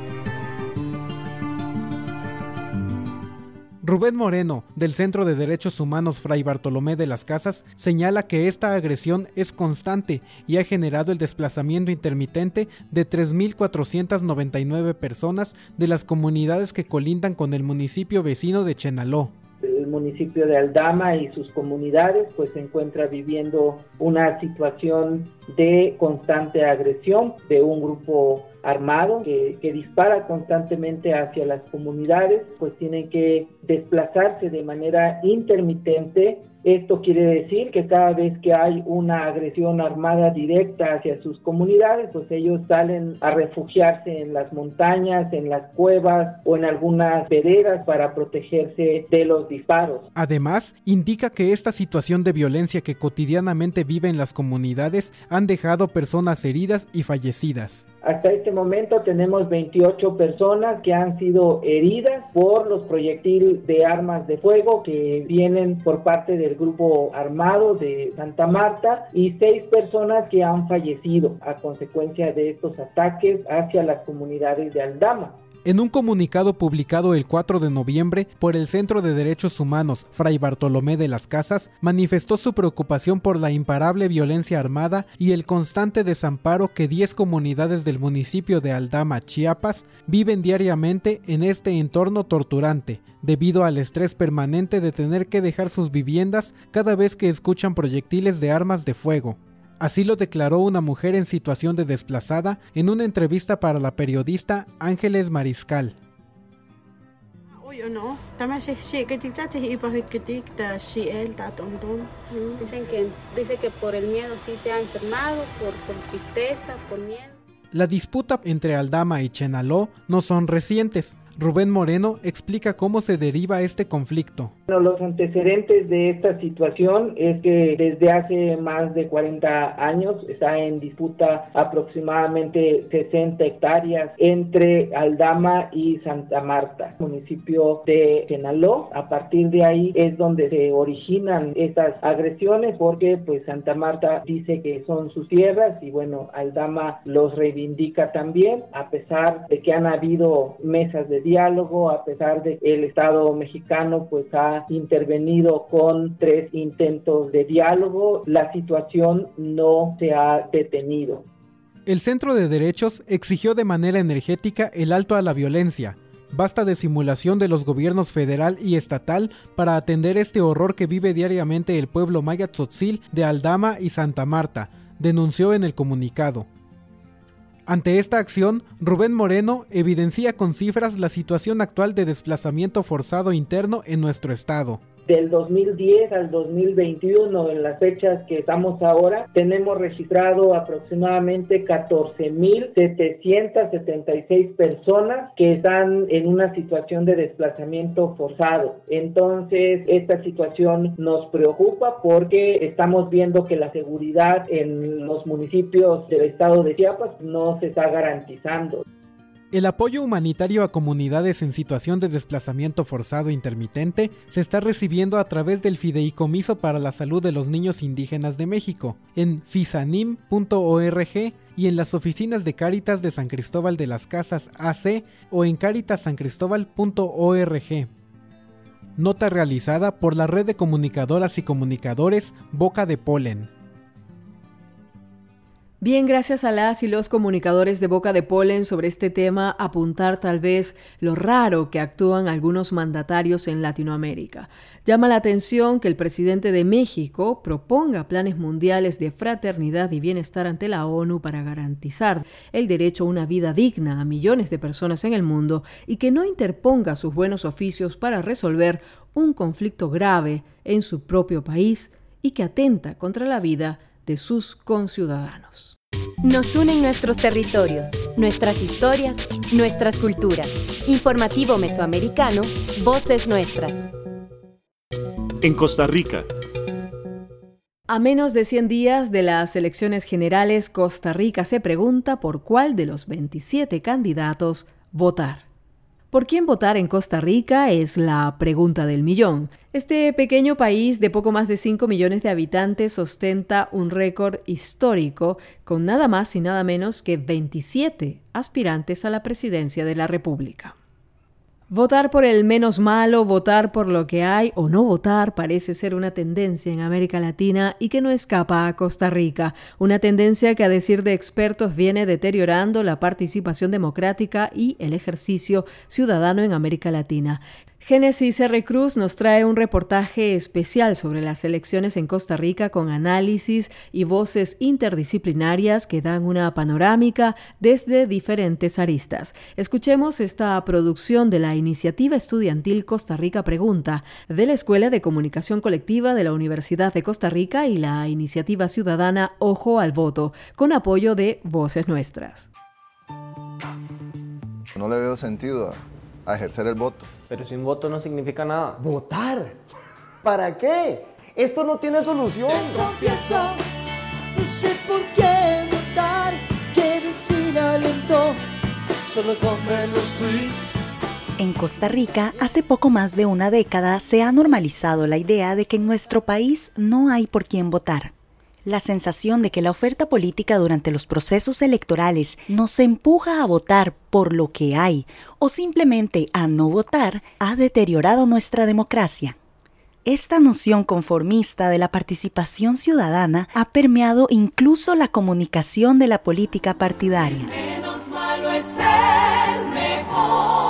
Speaker 6: Rubén Moreno, del Centro de Derechos Humanos Fray Bartolomé de las Casas, señala que esta agresión es constante y ha generado el desplazamiento intermitente de tres mil cuatrocientas noventa y nueve personas de las comunidades que colindan con el municipio vecino de Chenaló.
Speaker 8: El municipio de Aldama y sus comunidades pues se encuentra viviendo una situación de constante agresión de un grupo armado que, que dispara constantemente hacia las comunidades, pues tienen que desplazarse de manera intermitente. Esto quiere decir que cada vez que hay una agresión armada directa hacia sus comunidades, pues ellos salen a refugiarse en las montañas, en las cuevas o en algunas veredas para protegerse de los disparos.
Speaker 6: Además, indica que esta situación de violencia que cotidianamente viven las comunidades han dejado personas heridas y fallecidas.
Speaker 8: Hasta este momento tenemos veintiocho personas que han sido heridas por los proyectiles de armas de fuego que vienen por parte del grupo armado de Santa Marta y seis personas que han fallecido a consecuencia de estos ataques hacia las comunidades de Aldama.
Speaker 6: En un comunicado publicado el cuatro de noviembre por el Centro de Derechos Humanos Fray Bartolomé de las Casas, manifestó su preocupación por la imparable violencia armada y el constante desamparo que diez comunidades del municipio de Aldama, Chiapas, viven diariamente en este entorno torturante, debido al estrés permanente de tener que dejar sus viviendas cada vez que escuchan proyectiles de armas de fuego. Así lo declaró una mujer en situación de desplazada en una entrevista para la periodista Ángeles Mariscal.
Speaker 9: Dicen que, dice que por el miedo sí se ha enfermado, por, por tristeza, por miedo.
Speaker 6: La disputa entre Aldama y Chenaló no son recientes. Rubén Moreno explica cómo se deriva este conflicto.
Speaker 8: Bueno, los antecedentes de esta situación es que desde hace más de cuarenta años está en disputa aproximadamente sesenta hectáreas entre Aldama y Santa Marta, municipio de Chenaló. A partir de ahí es donde se originan estas agresiones porque pues Santa Marta dice que son sus tierras y bueno, Aldama los reivindica también, a pesar de que han habido mesas de diálogo, a pesar de que el Estado mexicano pues ha intervenido con tres intentos de diálogo, la situación no se ha detenido.
Speaker 6: El Centro de Derechos exigió de manera energética el alto a la violencia. Basta de simulación de los gobiernos federal y estatal para atender este horror que vive diariamente el pueblo maya tzotzil de Aldama y Santa Marta, denunció en el comunicado. Ante esta acción, Rubén Moreno evidencia con cifras la situación actual de desplazamiento forzado interno en nuestro estado.
Speaker 8: Del dos mil diez al dos mil veintiuno, en las fechas que estamos ahora, tenemos registrado aproximadamente catorce mil setecientos setenta y seis personas que están en una situación de desplazamiento forzado. Entonces, esta situación nos preocupa porque estamos viendo que la seguridad en los municipios del estado de Chiapas no se está garantizando.
Speaker 6: El apoyo humanitario a comunidades en situación de desplazamiento forzado intermitente se está recibiendo a través del Fideicomiso para la Salud de los Niños Indígenas de México, en fisanim punto org y en las oficinas de Cáritas de San Cristóbal de las Casas A C o en cáritas san cristóbal punto org. Nota realizada por la Red de Comunicadoras y Comunicadores Boca de Polen.
Speaker 3: Bien, gracias a las y los comunicadores de Boca de Polen sobre este tema, apuntar tal vez lo raro que actúan algunos mandatarios en Latinoamérica. Llama la atención que el presidente de México proponga planes mundiales de fraternidad y bienestar ante la ONU para garantizar el derecho a una vida digna a millones de personas en el mundo y que no interponga sus buenos oficios para resolver un conflicto grave en su propio país y que atenta contra la vida de sus conciudadanos.
Speaker 1: Nos unen nuestros territorios, nuestras historias, nuestras culturas. Informativo Mesoamericano, Voces Nuestras.
Speaker 2: En Costa Rica.
Speaker 3: A menos de cien días de las elecciones generales, Costa Rica se pregunta por cuál de los veintisiete candidatos votar. ¿Por quién votar en Costa Rica? Es la pregunta del millón. Este pequeño país de poco más de cinco millones de habitantes ostenta un récord histórico con nada más y nada menos que veintisiete aspirantes a la presidencia de la República. Votar por el menos malo, votar por lo que hay o no votar parece ser una tendencia en América Latina y que no escapa a Costa Rica. Una tendencia que, a decir de expertos, viene deteriorando la participación democrática y el ejercicio ciudadano en América Latina. Génesis R. Cruz nos trae un reportaje especial sobre las elecciones en Costa Rica con análisis y voces interdisciplinarias que dan una panorámica desde diferentes aristas. Escuchemos esta producción de la Iniciativa Estudiantil Costa Rica Pregunta de la Escuela de Comunicación Colectiva de la Universidad de Costa Rica y la Iniciativa Ciudadana Ojo al Voto, con apoyo de Voces Nuestras.
Speaker 10: No le veo sentido a ejercer el voto.
Speaker 11: Pero sin voto no significa nada.
Speaker 12: ¿Votar? ¿Para qué? Esto no tiene solución.
Speaker 13: Te confieso, no sé por qué votar, quedé sin aliento, solo con ver los tweets.
Speaker 25: En Costa Rica, hace poco más de una década, se ha normalizado la idea de que en nuestro país no hay por quién votar. La sensación de que la oferta política durante los procesos electorales nos empuja a votar por lo que hay o simplemente a no votar ha deteriorado nuestra democracia. Esta noción conformista de la participación ciudadana ha permeado incluso la comunicación de la política partidaria.
Speaker 13: El menos malo es el mejor.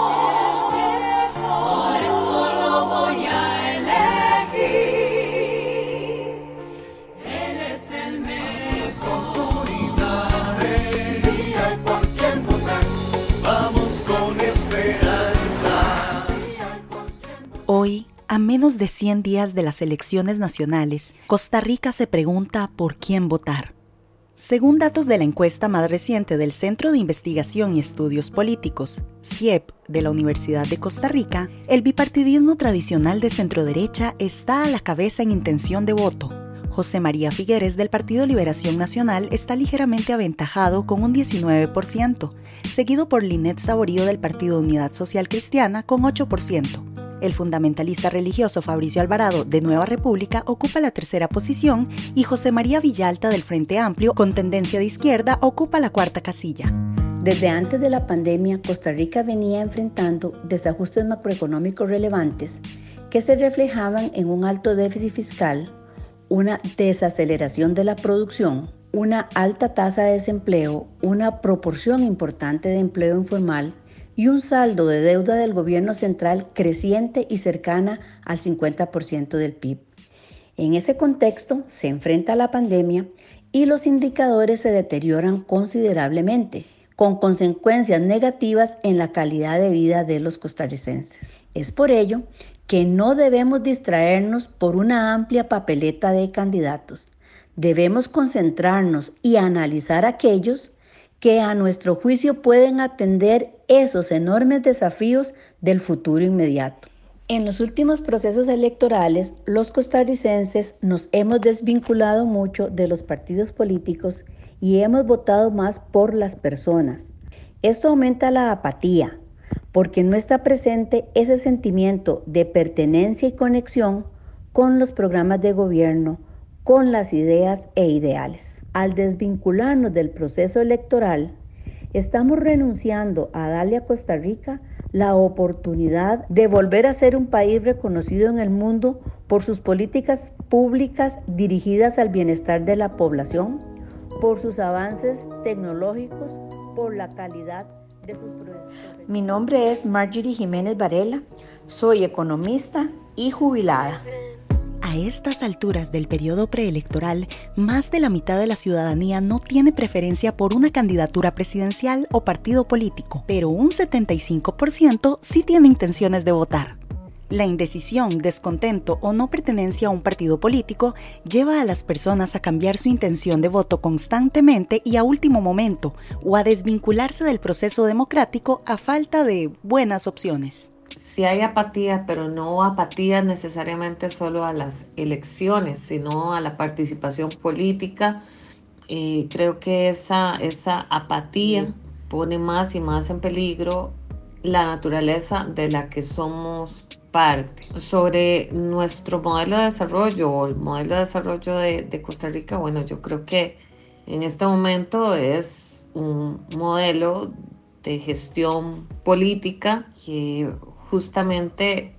Speaker 25: Hoy, a menos de cien días de las elecciones nacionales, Costa Rica se pregunta por quién votar. Según datos de la encuesta más reciente del Centro de Investigación y Estudios Políticos, C I E P, de la Universidad de Costa Rica, el bipartidismo tradicional de centroderecha está a la cabeza en intención de voto. José María Figueres, del Partido Liberación Nacional, está ligeramente aventajado con un diecinueve por ciento, seguido por Linet Saborío del Partido Unidad Social Cristiana con ocho por ciento. El fundamentalista religioso Fabricio Alvarado, de Nueva República, ocupa la tercera posición y José María Villalta, del Frente Amplio, con tendencia de izquierda, ocupa la cuarta casilla.
Speaker 26: Desde antes de la pandemia, Costa Rica venía enfrentando desajustes macroeconómicos relevantes que se reflejaban en un alto déficit fiscal, una desaceleración de la producción, una alta tasa de desempleo, una proporción importante de empleo informal y un saldo de deuda del gobierno central creciente y cercana al cincuenta por ciento del P I B. En ese contexto se enfrenta la pandemia y los indicadores se deterioran considerablemente, con consecuencias negativas en la calidad de vida de los costarricenses. Es por ello que no debemos distraernos por una amplia papeleta de candidatos. Debemos concentrarnos y analizar aquellos que a nuestro juicio pueden atender esos enormes desafíos del futuro inmediato. En los últimos procesos electorales, los costarricenses nos hemos desvinculado mucho de los partidos políticos y hemos votado más por las personas. Esto aumenta la apatía, porque no está presente ese sentimiento de pertenencia y conexión con los programas de gobierno, con las ideas e ideales. Al desvincularnos del proceso electoral, estamos renunciando a darle a Costa Rica la oportunidad de volver a ser un país reconocido en el mundo por sus políticas públicas dirigidas al bienestar de la población, por sus avances tecnológicos, por la calidad de sus proyectos. Mi nombre es Marjorie Jiménez Varela, soy economista y jubilada.
Speaker 25: A estas alturas del periodo preelectoral, más de la mitad de la ciudadanía no tiene preferencia por una candidatura presidencial o partido político, pero un setenta y cinco por ciento sí tiene intenciones de votar. La indecisión, descontento o no pertenencia a un partido político lleva a las personas a cambiar su intención de voto constantemente y a último momento, o a desvincularse del proceso democrático a falta de buenas opciones.
Speaker 14: Sí hay apatía, pero no apatía necesariamente solo a las elecciones, sino a la participación política. Eh, creo que esa, esa apatía pone más y más en peligro la naturaleza de la que somos parte. Sobre nuestro modelo de desarrollo o el modelo de desarrollo de, de Costa Rica, bueno, yo creo que en este momento es un modelo de gestión política que justamente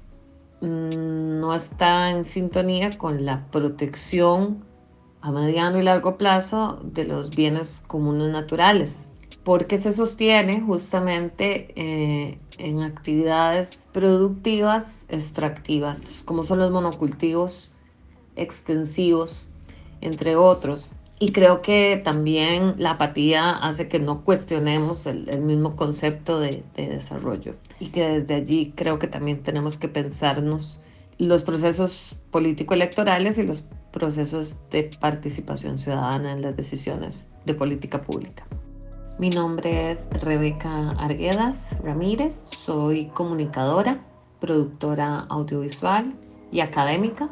Speaker 14: mmm, no está en sintonía con la protección a mediano y largo plazo de los bienes comunes naturales, porque se sostiene justamente eh, en actividades productivas extractivas, como son los monocultivos extensivos, entre otros. Y creo que también la apatía hace que no cuestionemos el, el mismo concepto de, de desarrollo, y que desde allí creo que también tenemos que pensarnos los procesos político-electorales y los procesos de participación ciudadana en las decisiones de política pública. Mi nombre es Rebeca Arguedas Ramírez, soy comunicadora, productora audiovisual y académica.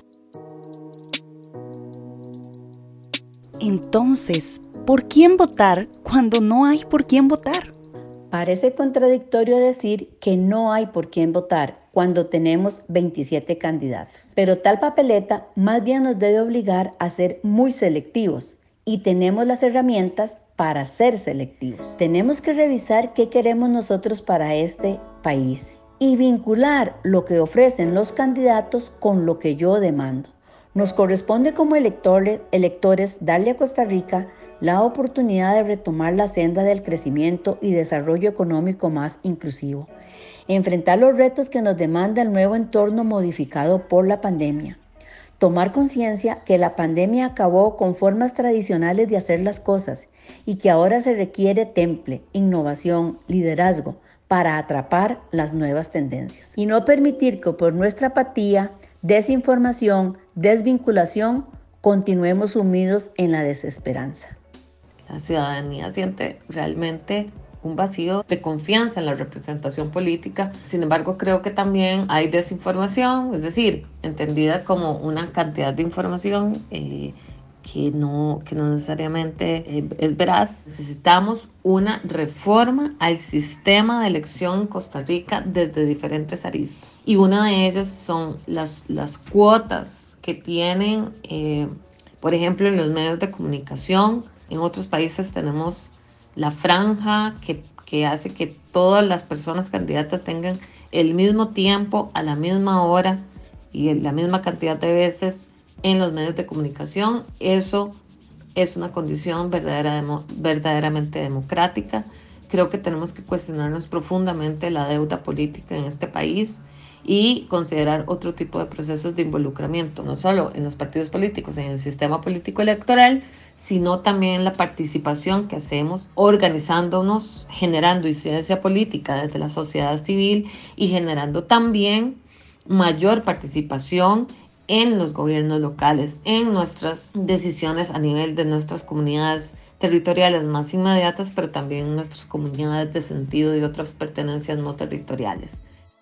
Speaker 25: Entonces, ¿por quién votar cuando no hay por quién votar?
Speaker 26: Parece contradictorio decir que no hay por quién votar cuando tenemos veintisiete candidatos, pero tal papeleta más bien nos debe obligar a ser muy selectivos, y tenemos las herramientas para ser selectivos. Tenemos que revisar qué queremos nosotros para este país y vincular lo que ofrecen los candidatos con lo que yo demando. Nos corresponde como electores, electores darle a Costa Rica la oportunidad de retomar la senda del crecimiento y desarrollo económico más inclusivo, enfrentar los retos que nos demanda el nuevo entorno modificado por la pandemia, tomar conciencia que la pandemia acabó con formas tradicionales de hacer las cosas y que ahora se requiere temple, innovación, liderazgo para atrapar las nuevas tendencias, y no permitir que por nuestra apatía, desinformación, desvinculación, continuemos sumidos en la desesperanza.
Speaker 14: La ciudadanía siente realmente un vacío de confianza en la representación política. Sin embargo, creo que también hay desinformación, es decir, entendida como una cantidad de información eh, que, no, que no necesariamente eh, es veraz. Necesitamos una reforma al sistema de elección en Costa Rica desde diferentes aristas. Y una de ellas son las, las cuotas que tienen, eh, por ejemplo, en los medios de comunicación. En otros países tenemos la franja que, que hace que todas las personas candidatas tengan el mismo tiempo, a la misma hora y la misma cantidad de veces en los medios de comunicación. Eso es una condición verdadera, verdaderamente democrática. Creo que tenemos que cuestionarnos profundamente la deuda política en este país y considerar otro tipo de procesos de involucramiento, no solo en los partidos políticos, en el sistema político electoral, sino también en la participación que hacemos organizándonos, generando incidencia política desde la sociedad civil y generando también mayor participación en los gobiernos locales, en nuestras decisiones a nivel de nuestras comunidades territoriales más inmediatas, pero también en nuestras comunidades de sentido y otras pertenencias no territoriales.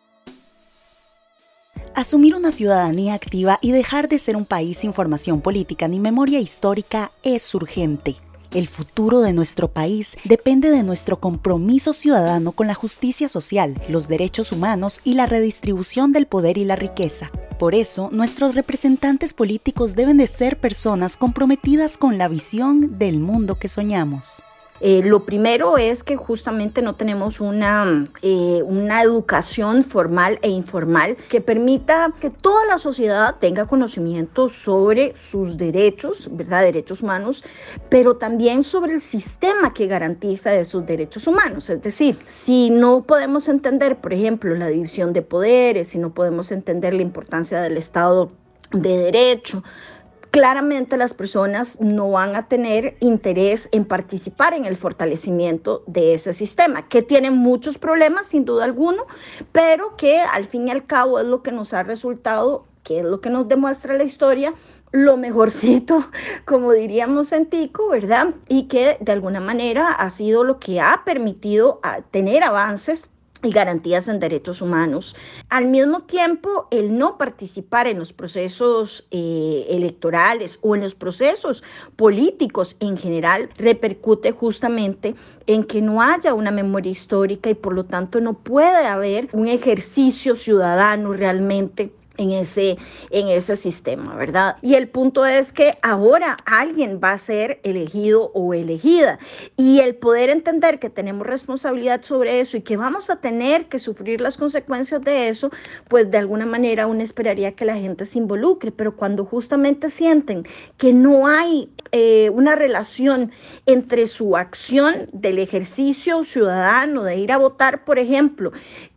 Speaker 25: Asumir una ciudadanía activa y dejar de ser un país sin formación política ni memoria histórica es urgente. El futuro de nuestro país depende de nuestro compromiso ciudadano con la justicia social, los derechos humanos y la redistribución del poder y la riqueza. Por eso, nuestros representantes políticos deben de ser personas comprometidas con la visión del mundo que soñamos.
Speaker 15: Eh, lo primero es que justamente no tenemos una, eh, una educación formal e informal que permita que toda la sociedad tenga conocimiento sobre sus derechos, ¿verdad? Derechos humanos, pero también sobre el sistema que garantiza esos derechos humanos. Es decir, si no podemos entender, por ejemplo, la división de poderes, si no podemos entender la importancia del Estado de Derecho, claramente las personas no van a tener interés en participar en el fortalecimiento de ese sistema, que tiene muchos problemas sin duda alguno, pero que al fin y al cabo es lo que nos ha resultado, que es lo que nos demuestra la historia, lo mejorcito, como diríamos en Tico, ¿verdad? Y que de alguna manera ha sido lo que ha permitido tener avances y garantías en derechos humanos. Al mismo tiempo, el no participar en los procesos eh, electorales o en los procesos políticos en general repercute justamente en que no haya una memoria histórica y por lo tanto no puede haber un ejercicio ciudadano realmente en ese, en ese sistema, ¿verdad? Y el punto es que ahora alguien va a ser elegido o elegida y el poder entender que tenemos responsabilidad sobre eso y que vamos a tener que sufrir las consecuencias de eso, pues de alguna manera uno esperaría que la gente se involucre, pero cuando justamente sienten que no hay eh, una relación entre su acción del ejercicio ciudadano, de ir a votar, por ejemplo,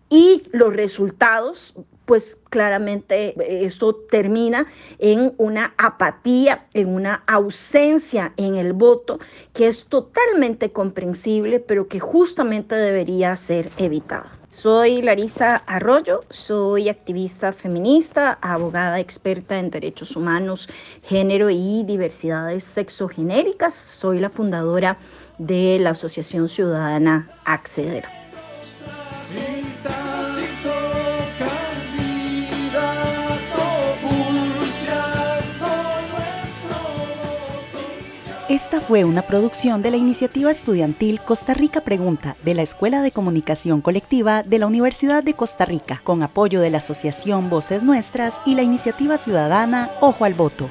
Speaker 15: y los resultados, pues claramente esto termina en una apatía, en una ausencia en el voto que es totalmente comprensible, pero que justamente debería ser evitada. Soy Larisa Arroyo, soy activista feminista, abogada experta en derechos humanos, género y diversidades sexogenéricas. Soy la fundadora de la Asociación Ciudadana Acceder.
Speaker 25: Esta fue una producción de la iniciativa estudiantil Costa Rica Pregunta de la Escuela de Comunicación Colectiva de la Universidad de Costa Rica, con apoyo de la Asociación Voces Nuestras y la iniciativa ciudadana Ojo al Voto.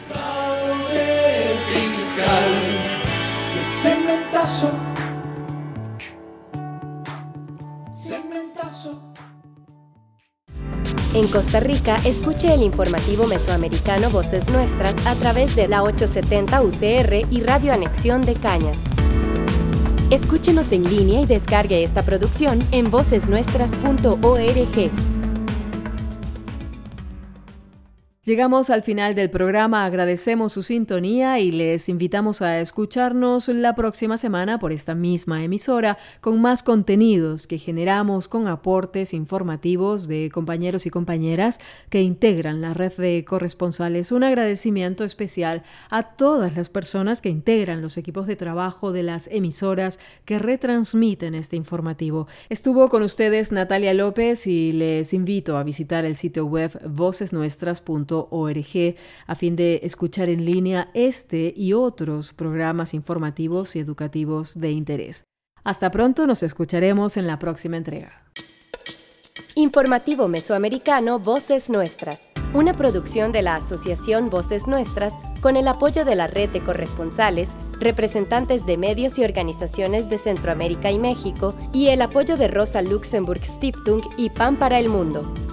Speaker 1: En Costa Rica, escuche el informativo mesoamericano Voces Nuestras a través de la ochocientos setenta U C R y Radio Anexión de Cañas. Escúchenos en línea y descargue esta producción en voces nuestras punto org.
Speaker 3: Llegamos al final del programa, agradecemos su sintonía y les invitamos a escucharnos la próxima semana por esta misma emisora con más contenidos que generamos con aportes informativos de compañeros y compañeras que integran la red de corresponsales. Un agradecimiento especial a todas las personas que integran los equipos de trabajo de las emisoras que retransmiten este informativo. Estuvo con ustedes Natalia López y les invito a visitar el sitio web voces nuestras punto org a fin de escuchar en línea este y otros programas informativos y educativos de interés. Hasta pronto, nos escucharemos en la próxima entrega.
Speaker 1: Informativo Mesoamericano Voces Nuestras, una producción de la Asociación Voces Nuestras con el apoyo de la Red de Corresponsales, representantes de medios y organizaciones de Centroamérica y México y el apoyo de Rosa Luxemburg Stiftung y Pan para el Mundo.